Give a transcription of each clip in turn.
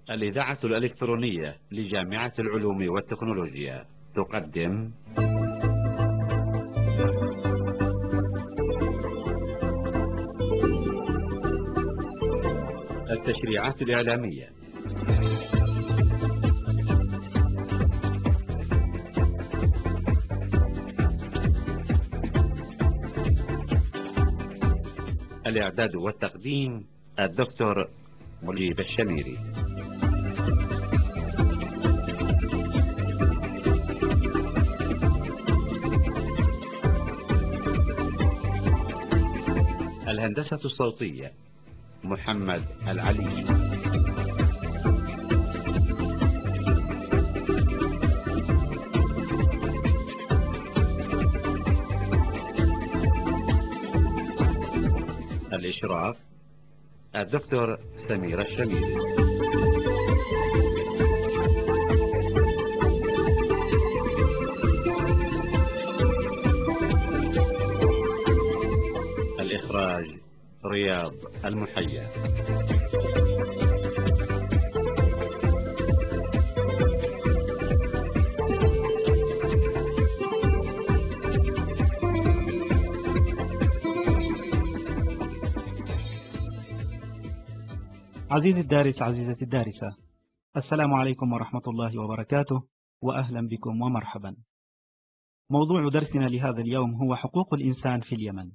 الإذاعة الإلكترونية لجامعة العلوم والتكنولوجيا تقدم التشريعات الإعلامية. الإعداد والتقديم الدكتور مجيب الشميري. الهندسة الصوتية محمد العلي. الإشراف الدكتور سمير الشميري. الإخراج رياض المحيا. عزيزي الدارس، عزيزتي الدارسة، السلام عليكم ورحمة الله وبركاته، وأهلا بكم ومرحبا. موضوع درسنا لهذا اليوم هو حقوق الإنسان في اليمن.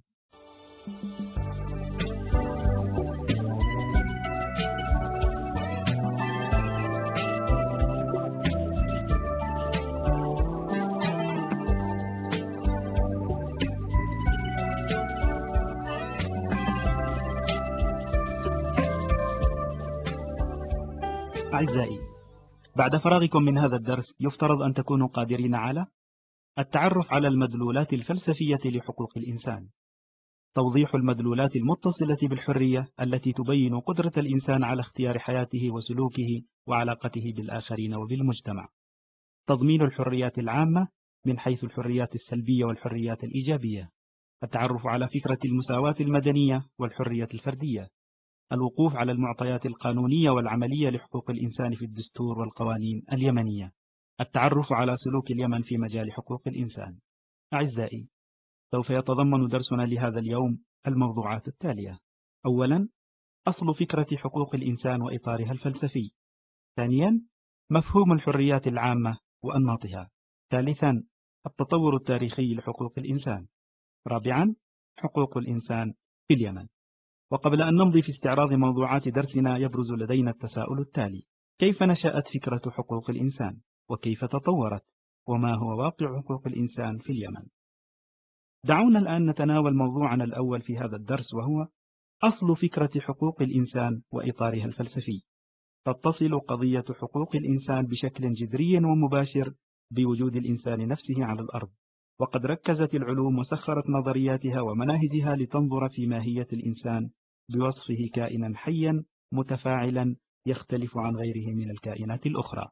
أعزائي، بعد فراغكم من هذا الدرس يفترض أن تكونوا قادرين على التعرف على المدلولات الفلسفية لحقوق الإنسان، توضيح المدلولات المتصلة بالحرية التي تبين قدرة الإنسان على اختيار حياته وسلوكه وعلاقته بالآخرين وبالمجتمع، تضمين الحريات العامة من حيث الحريات السلبية والحريات الإيجابية، التعرف على فكرة المساواة المدنية والحرية الفردية، الوقوف على المعطيات القانونية والعملية لحقوق الإنسان في الدستور والقوانين اليمنية، التعرف على سلوك اليمن في مجال حقوق الإنسان. أعزائي، سوف يتضمن درسنا لهذا اليوم الموضوعات التالية: أولا، أصل فكرة حقوق الإنسان وإطارها الفلسفي. ثانيا، مفهوم الحريات العامة وأنماطها. ثالثا، التطور التاريخي لحقوق الإنسان. رابعا، حقوق الإنسان في اليمن. وقبل أن نمضي في استعراض موضوعات درسنا يبرز لدينا التساؤل التالي: كيف نشأت فكرة حقوق الإنسان؟ وكيف تطورت؟ وما هو واقع حقوق الإنسان في اليمن؟ دعونا الآن نتناول موضوعنا الأول في هذا الدرس، وهو أصل فكرة حقوق الإنسان وإطارها الفلسفي. تتصل قضية حقوق الإنسان بشكل جذري ومباشر بوجود الإنسان نفسه على الأرض، وقد ركزت العلوم وسخرت نظرياتها ومناهجها لتنظر في ماهية الإنسان بوصفه كائنا حيا متفاعلا يختلف عن غيره من الكائنات الأخرى.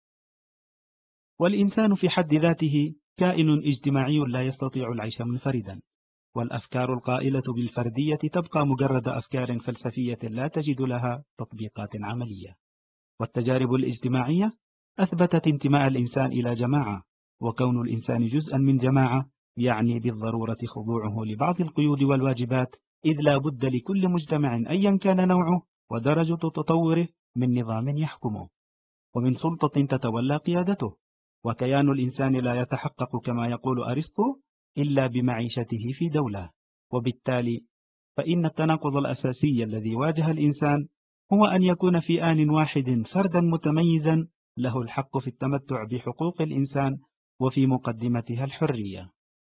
والإنسان في حد ذاته كائن اجتماعي لا يستطيع العيش منفردا، والأفكار القائلة بالفردية تبقى مجرد أفكار فلسفية لا تجد لها تطبيقات عملية. والتجارب الاجتماعية أثبتت انتماء الإنسان إلى جماعة، وكون الإنسان جزءا من جماعة يعني بالضرورة خضوعه لبعض القيود والواجبات، إذ لا بد لكل مجتمع أيا كان نوعه ودرجة تطوره من نظام يحكمه، ومن سلطة تتولى قيادته. وكيان الإنسان لا يتحقق كما يقول أرسطو إلا بمعيشته في دولة. وبالتالي فإن التناقض الأساسي الذي واجه الإنسان هو أن يكون في آن واحد فردا متميزا له الحق في التمتع بحقوق الإنسان وفي مقدمتها الحرية.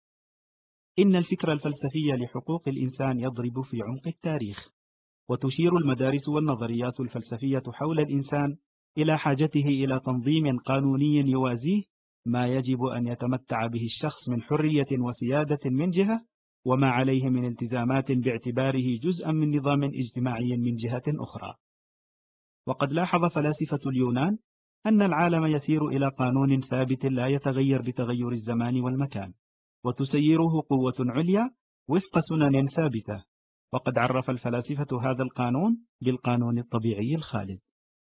إن الفكر الفلسفي لحقوق الإنسان يضرب في عمق التاريخ، وتشير المدارس والنظريات الفلسفية حول الإنسان إلى حاجته إلى تنظيم قانوني يوازيه ما يجب أن يتمتع به الشخص من حرية وسيادة من جهة، وما عليه من التزامات باعتباره جزءا من نظام اجتماعي من جهة أخرى. وقد لاحظ فلاسفة اليونان أن العالم يسير إلى قانون ثابت لا يتغير بتغير الزمان والمكان، وتسيره قوة عليا وفق سنن ثابتة. وقد عرف الفلاسفة هذا القانون بالقانون الطبيعي الخالد.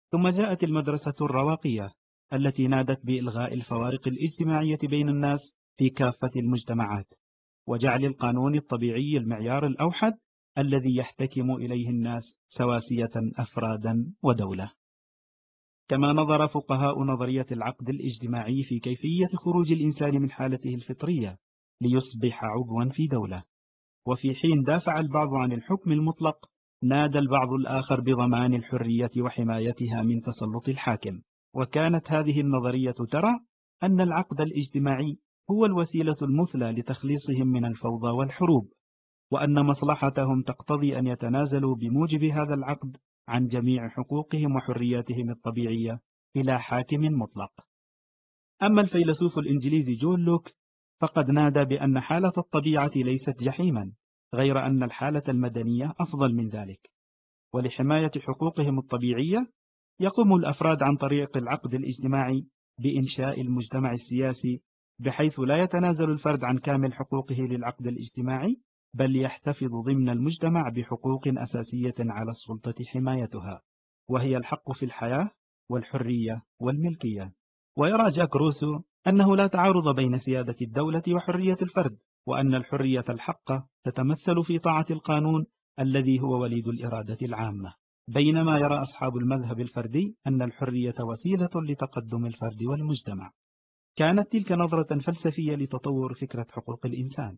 ثم جاءت المدرسة الرواقية التي نادت بإلغاء الفوارق الاجتماعية بين الناس في كافة المجتمعات، وجعل القانون الطبيعي المعيار الأوحد الذي يحتكم إليه الناس سواسية أفرادا ودولة. كما نظر فقهاء نظرية العقد الاجتماعي في كيفية خروج الإنسان من حالته الفطرية ليصبح عضوا في دولة، وفي حين دافع البعض عن الحكم المطلق، نادى البعض الآخر بضمان الحرية وحمايتها من تسلط الحاكم. وكانت هذه النظرية ترى أن العقد الاجتماعي هو الوسيلة المثلى لتخليصهم من الفوضى والحروب، وأن مصلحتهم تقتضي أن يتنازلوا بموجب هذا العقد عن جميع حقوقهم وحرياتهم الطبيعية إلى حاكم مطلق. أما الفيلسوف الإنجليزي جون لوك فقد نادى بأن حالة الطبيعة ليست جحيما، غير أن الحالة المدنية أفضل من ذلك، ولحماية حقوقهم الطبيعية يقوم الأفراد عن طريق العقد الاجتماعي بإنشاء المجتمع السياسي، بحيث لا يتنازل الفرد عن كامل حقوقه للعقد الاجتماعي، بل يحتفظ ضمن المجتمع بحقوق أساسية على السلطة حمايتها، وهي الحق في الحياة والحرية والملكية. ويرى جاك روسو أنه لا تعارض بين سيادة الدولة وحرية الفرد، وأن الحرية الحقة تتمثل في طاعة القانون الذي هو وليد الإرادة العامة، بينما يرى أصحاب المذهب الفردي أن الحرية وسيلة لتقدم الفرد والمجتمع. كانت تلك نظرة فلسفية لتطور فكرة حقوق الإنسان.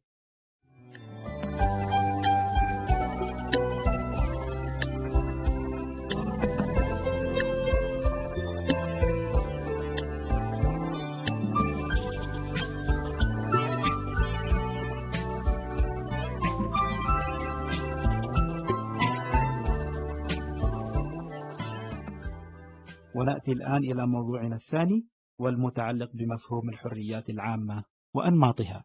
ونأتي الآن إلى موضوعنا الثاني والمتعلق بمفهوم الحريات العامة وأنماطها.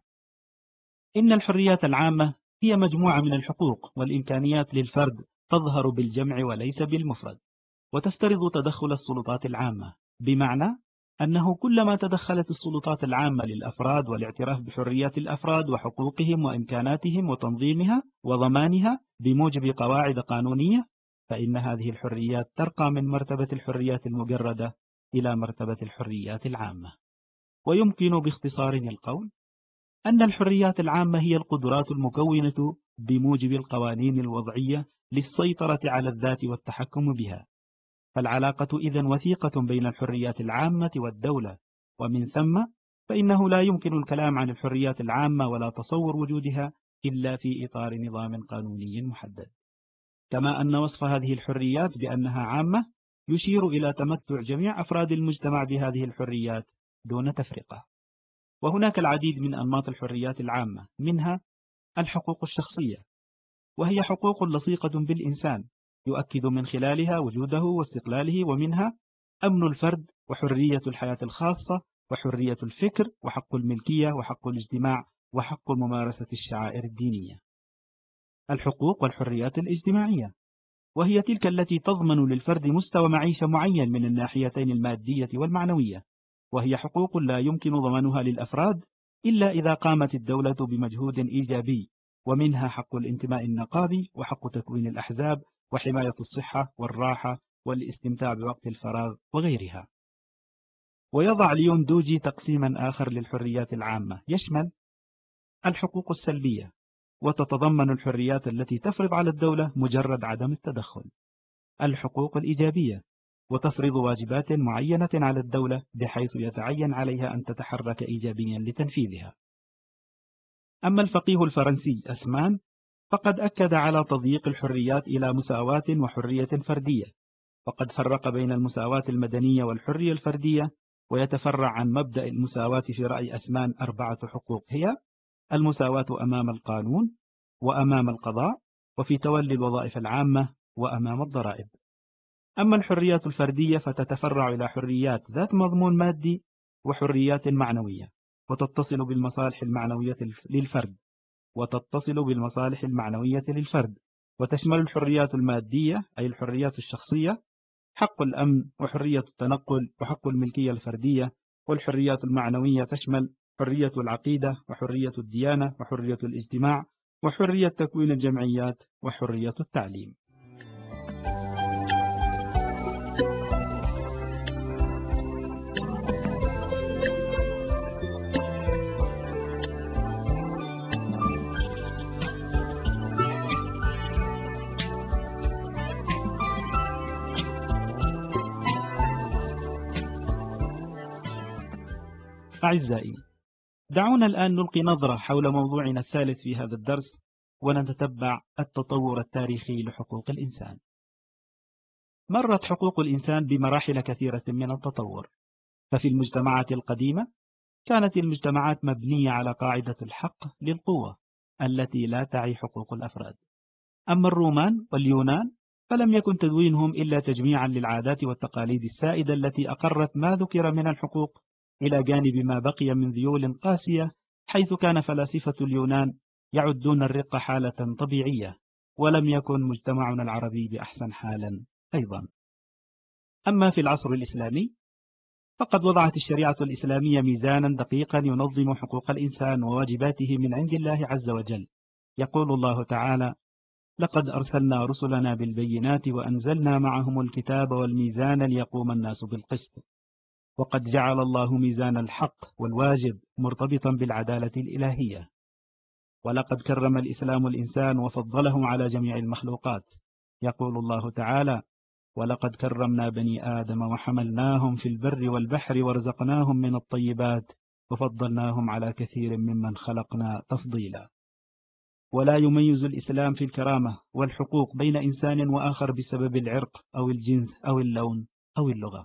إن الحريات العامة هي مجموعة من الحقوق والإمكانيات للفرد تظهر بالجمع وليس بالمفرد، وتفترض تدخل السلطات العامة، بمعنى أنه كلما تدخلت السلطات العامة للأفراد والاعتراف بحريات الأفراد وحقوقهم وإمكاناتهم وتنظيمها وضمانها بموجب قواعد قانونية، فإن هذه الحريات ترقى من مرتبة الحريات المجردة إلى مرتبة الحريات العامة. ويمكن باختصار القول أن الحريات العامة هي القدرات المكونة بموجب القوانين الوضعية للسيطرة على الذات والتحكم بها. فالعلاقة إذن وثيقة بين الحريات العامة والدولة، ومن ثم فإنه لا يمكن الكلام عن الحريات العامة ولا تصور وجودها إلا في إطار نظام قانوني محدد. كما أن وصف هذه الحريات بأنها عامة يشير إلى تمتع جميع أفراد المجتمع بهذه الحريات دون تفرقة. وهناك العديد من أنماط الحريات العامة، منها الحقوق الشخصية، وهي حقوق لصيقة بالإنسان يؤكد من خلالها وجوده واستقلاله، ومنها أمن الفرد وحرية الحياة الخاصة وحرية الفكر وحق الملكية وحق الاجتماع وحق ممارسة الشعائر الدينية. الحقوق والحريات الاجتماعية، وهي تلك التي تضمن للفرد مستوى معيشة معين من الناحيتين المادية والمعنوية، وهي حقوق لا يمكن ضمانها للأفراد إلا إذا قامت الدولة بمجهود إيجابي، ومنها حق الانتماء النقابي وحق تكوين الأحزاب وحماية الصحة والراحة والاستمتاع بوقت الفراغ وغيرها. ويضع ليون دوجي تقسيما آخر للحريات العامة يشمل الحقوق السلبية، وتتضمن الحريات التي تفرض على الدولة مجرد عدم التدخل. الحقوق الإيجابية، وتفرض واجبات معينة على الدولة بحيث يتعين عليها أن تتحرك إيجابيا لتنفيذها. أما الفقيه الفرنسي أسمان فقد أكد على تضييق الحريات إلى مساواة وحرية فردية، وقد فرق بين المساواة المدنية والحرية الفردية، ويتفرع عن مبدأ المساواة في رأي أسمان 4 حقوق، هي المساواة أمام القانون وأمام القضاء وفي تولي الوظائف العامة وأمام الضرائب. أما الحريات الفردية فتتفرع إلى حريات ذات مضمون مادي وحريات معنوية، وتتصل بالمصالح المعنوية للفرد وتشمل الحريات المادية أي الحريات الشخصية، حق الأمن وحرية التنقل وحق الملكية الفردية. والحريات المعنوية تشمل حرية العقيدة وحرية الديانة وحرية الاجتماع وحرية تكوين الجمعيات وحرية التعليم. أعزائي، دعونا الآن نلقي نظرة حول موضوعنا الثالث في هذا الدرس، ونتتبع التطور التاريخي لحقوق الإنسان. مرت حقوق الإنسان بمراحل كثيرة من التطور، ففي المجتمعات القديمة كانت المجتمعات مبنية على قاعدة الحق للقوة التي لا تعي حقوق الأفراد. أما الرومان واليونان فلم يكن تدوينهم إلا تجميعا للعادات والتقاليد السائدة التي أقرت ما ذكر من الحقوق إلى جانب ما بقي من ذيول قاسية، حيث كان فلاسفة اليونان يعدون الرق حالة طبيعية، ولم يكن مجتمعنا العربي بأحسن حالا أيضا. أما في العصر الإسلامي فقد وضعت الشريعة الإسلامية ميزانا دقيقا ينظم حقوق الإنسان وواجباته من عند الله عز وجل. يقول الله تعالى: لقد أرسلنا رسلنا بالبينات وأنزلنا معهم الكتاب والميزان ليقوم الناس بالقسط، وقد جعل الله ميزان الحق والواجب مرتبطا بالعدالة الإلهية. ولقد كرم الإسلام الإنسان وفضله على جميع المخلوقات. يقول الله تعالى: ولقد كرمنا بني آدم وحملناهم في البر والبحر ورزقناهم من الطيبات وفضلناهم على كثير ممن خلقنا تفضيلا. ولا يميز الإسلام في الكرامة والحقوق بين إنسان وآخر بسبب العرق أو الجنس أو اللون أو اللغة.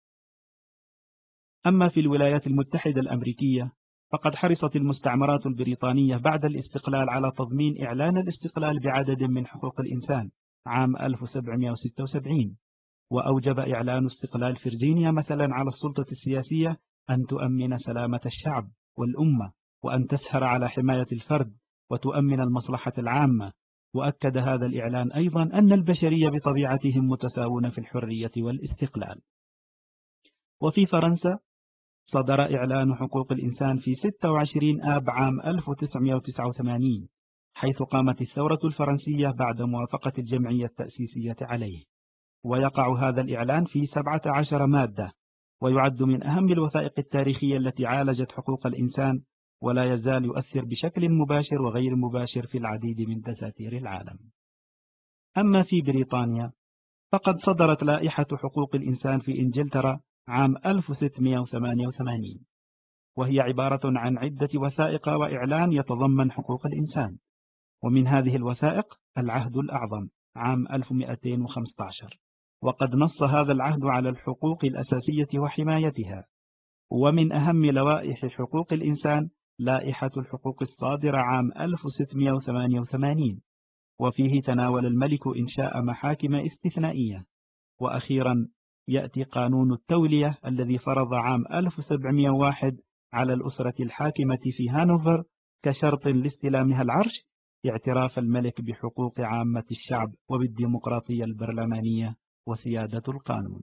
أما في الولايات المتحدة الأمريكية فقد حرصت المستعمرات البريطانية بعد الاستقلال على تضمين إعلان الاستقلال بعدد من حقوق الإنسان عام 1776، وأوجب إعلان استقلال فرجينيا مثلا على السلطة السياسية أن تؤمن سلامة الشعب والأمة، وأن تسهر على حماية الفرد وتؤمن المصلحة العامة. وأكد هذا الإعلان أيضا أن البشرية بطبيعتهم متساوون في الحرية والاستقلال. وفي فرنسا صدر إعلان حقوق الإنسان في 26 آب عام 1989، حيث قامت الثورة الفرنسية بعد موافقة الجمعية التأسيسية عليه. ويقع هذا الإعلان في 17 مادة، ويعد من أهم الوثائق التاريخية التي عالجت حقوق الإنسان، ولا يزال يؤثر بشكل مباشر وغير مباشر في العديد من دساتير العالم. أما في بريطانيا فقد صدرت لائحة حقوق الإنسان في إنجلترا عام 1688، وهي عبارة عن عدة وثائق وإعلان يتضمن حقوق الإنسان. ومن هذه الوثائق العهد الأعظم عام 1215، وقد نص هذا العهد على الحقوق الأساسية وحمايتها. ومن أهم لوائح حقوق الإنسان لائحة الحقوق الصادرة عام 1688، وفيه تناول الملك إنشاء محاكم استثنائية. وأخيرا يأتي قانون التولية الذي فرض عام 1701 على الأسرة الحاكمة في هانوفر كشرط لاستلامها العرش اعتراف الملك بحقوق عامة الشعب وبالديمقراطية البرلمانية وسيادة القانون.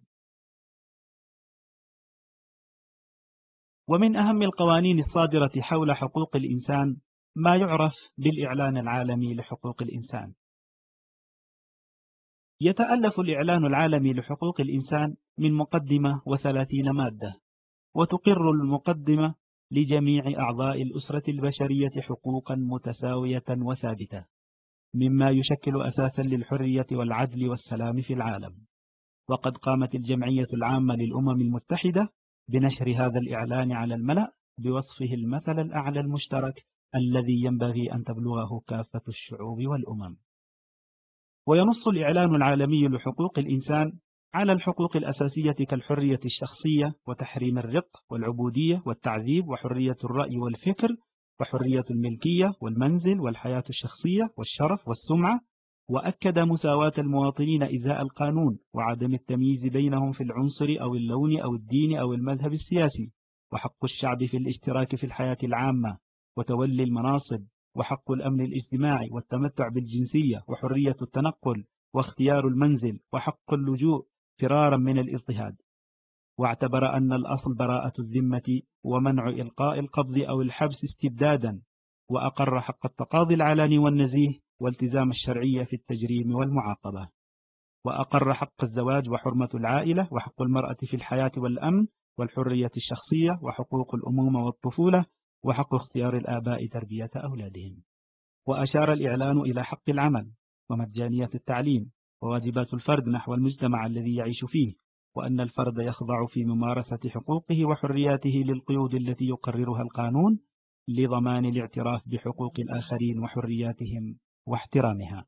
ومن أهم القوانين الصادرة حول حقوق الإنسان ما يعرف بالإعلان العالمي لحقوق الإنسان. يتألف الإعلان العالمي لحقوق الإنسان من مقدمة و30 مادة، وتقر المقدمة لجميع أعضاء الأسرة البشرية حقوقا متساوية وثابتة، مما يشكل أساسا للحرية والعدل والسلام في العالم. وقد قامت الجمعية العامة للأمم المتحدة بنشر هذا الإعلان على الملأ بوصفه المثل الأعلى المشترك الذي ينبغي أن تبلغه كافة الشعوب والأمم. وينص الإعلان العالمي لحقوق الإنسان على الحقوق الأساسية كالحرية الشخصية وتحريم الرق والعبودية والتعذيب وحرية الرأي والفكر وحرية الملكية والمنزل والحياة الشخصية والشرف والسمعة. وأكد مساواة المواطنين إزاء القانون وعدم التمييز بينهم في العنصر أو اللون أو الدين أو المذهب السياسي، وحق الشعب في الاشتراك في الحياة العامة وتولي المناصب، وحق الأمن الاجتماعي والتمتع بالجنسية وحرية التنقل واختيار المنزل وحق اللجوء فرارا من الاضطهاد. واعتبر أن الأصل براءة الذمة ومنع إلقاء القبض أو الحبس استبدادا، وأقر حق التقاضي العلني والنزيه والتزام الشرعية في التجريم والمعاقبة. وأقر حق الزواج وحرمة العائلة وحق المرأة في الحياة والأمن والحرية الشخصية وحقوق الأمومة والطفولة وحق اختيار الآباء تربية أولادهم. وأشار الإعلان إلى حق العمل ومجانية التعليم وواجبات الفرد نحو المجتمع الذي يعيش فيه وأن الفرد يخضع في ممارسة حقوقه وحرياته للقيود التي يقررها القانون لضمان الاعتراف بحقوق الآخرين وحرياتهم واحترامها.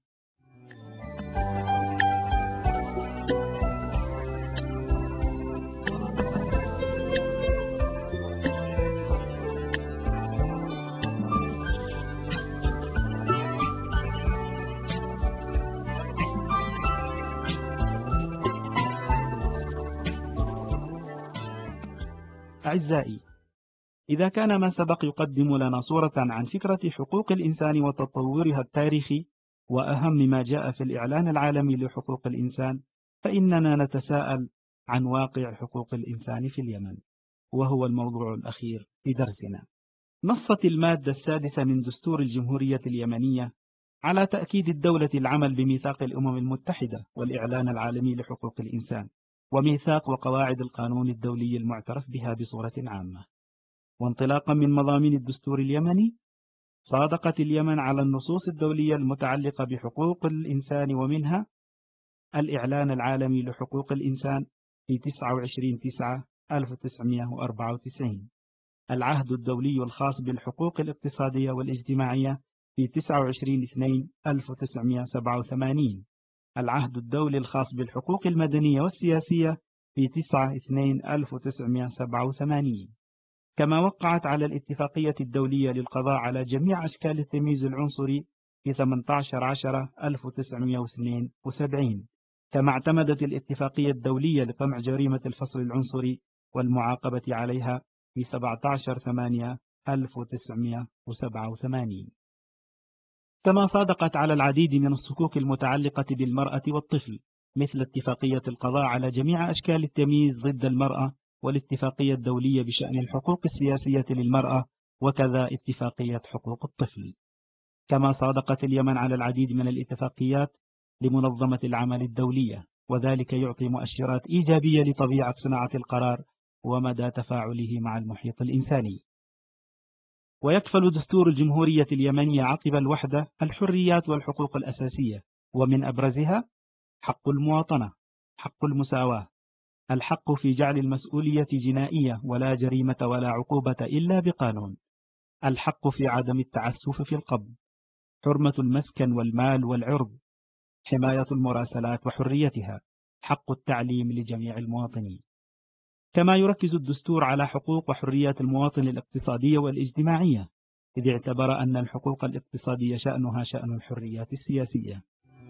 أعزائي، إذا كان ما سبق يقدم لنا صورة عن فكرة حقوق الإنسان وتطورها التاريخي وأهم ما جاء في الإعلان العالمي لحقوق الإنسان، فإننا نتساءل عن واقع حقوق الإنسان في اليمن، وهو الموضوع الأخير في درسنا. نصت المادة السادسة من دستور الجمهورية اليمنية على تأكيد الدولة العمل بميثاق الأمم المتحدة والإعلان العالمي لحقوق الإنسان وميثاق وقواعد القانون الدولي المعترف بها بصورة عامة. وانطلاقا من مضامين الدستور اليمني، صادقت اليمن على النصوص الدولية المتعلقة بحقوق الإنسان، ومنها الإعلان العالمي لحقوق الإنسان في 29/9/1994، العهد الدولي الخاص بالحقوق الاقتصادية والاجتماعية في 29/2/1987، العهد الدولي الخاص بالحقوق المدنية والسياسية في 9/2/1987، كما وقعت على الاتفاقية الدولية للقضاء على جميع أشكال التمييز العنصري في 18/10/1972، كما اعتمدت الاتفاقية الدولية لقمع جريمة الفصل العنصري والمعاقبة عليها في 17/8/1987، كما صادقت على العديد من الصكوك المتعلقة بالمرأة والطفل، مثل اتفاقية القضاء على جميع أشكال التمييز ضد المرأة والاتفاقية الدولية بشأن الحقوق السياسية للمرأة، وكذا اتفاقية حقوق الطفل. كما صادقت اليمن على العديد من الاتفاقيات لمنظمة العمل الدولية، وذلك يعطي مؤشرات إيجابية لطبيعة صناعة القرار ومدى تفاعله مع المحيط الإنساني. ويكفل دستور الجمهورية اليمنية عقب الوحدة الحريات والحقوق الأساسية، ومن أبرزها حق المواطنة، حق المساواة، الحق في جعل المسؤولية جنائية ولا جريمة ولا عقوبة إلا بقانون، الحق في عدم التعسف في القبض، حرمة المسكن والمال والعرض، حماية المراسلات وحريتها، حق التعليم لجميع المواطنين. كما يركز الدستور على حقوق وحريات المواطن الاقتصادية والاجتماعية، إذ اعتبر أن الحقوق الاقتصادية شأنها شأن الحريات السياسية.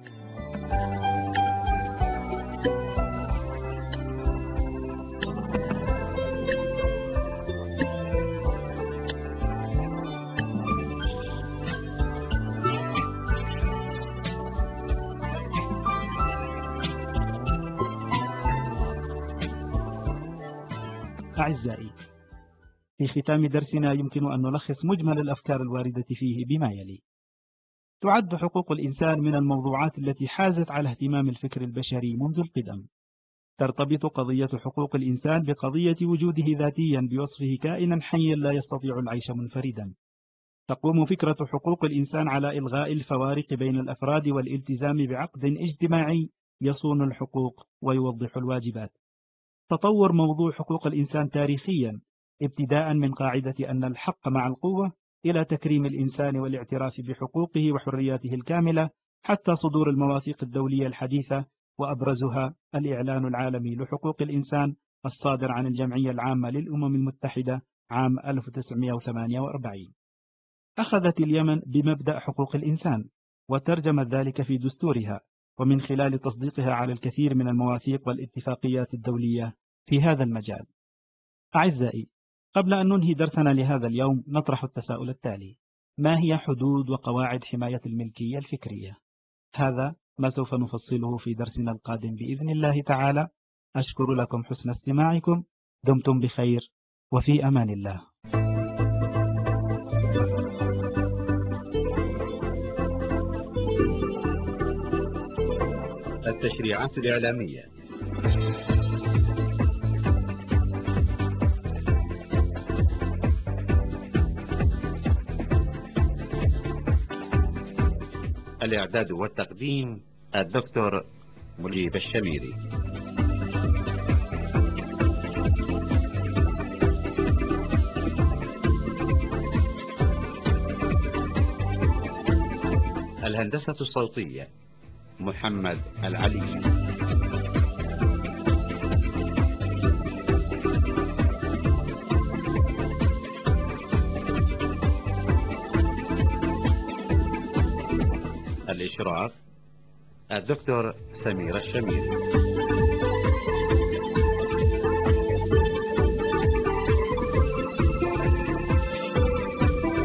أعزائي، في ختام درسنا يمكن أن نلخص مجمل الأفكار الواردة فيه بما يلي: تعد حقوق الإنسان من الموضوعات التي حازت على اهتمام الفكر البشري منذ القدم. ترتبط قضية حقوق الإنسان بقضية وجوده ذاتيا بوصفه كائنا حيا لا يستطيع العيش منفردا. تقوم فكرة حقوق الإنسان على إلغاء الفوارق بين الأفراد والالتزام بعقد اجتماعي يصون الحقوق ويوضح الواجبات. تطور موضوع حقوق الإنسان تاريخيا، ابتداء من قاعدة أن الحق مع القوة إلى تكريم الإنسان والاعتراف بحقوقه وحرياته الكاملة، حتى صدور المواثيق الدولية الحديثة، وأبرزها الإعلان العالمي لحقوق الإنسان الصادر عن الجمعية العامة للأمم المتحدة عام 1948. أخذت اليمن بمبدأ حقوق الإنسان وترجمت ذلك في دستورها، ومن خلال تصديقها على الكثير من المواثيق والاتفاقيات الدولية في هذا المجال. أعزائي، قبل أن ننهي درسنا لهذا اليوم نطرح التساؤل التالي: ما هي حدود وقواعد حماية الملكية الفكرية؟ هذا ما سوف نفصله في درسنا القادم بإذن الله تعالى. أشكر لكم حسن استماعكم، دمتم بخير وفي أمان الله. التشريعات الإعلامية. الإعداد والتقديم الدكتور مجيب الشميري. الهندسة الصوتية محمد العلي. الإشراف الدكتور سمير الشميري.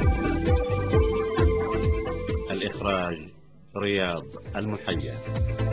الإخراج رياض المحيا.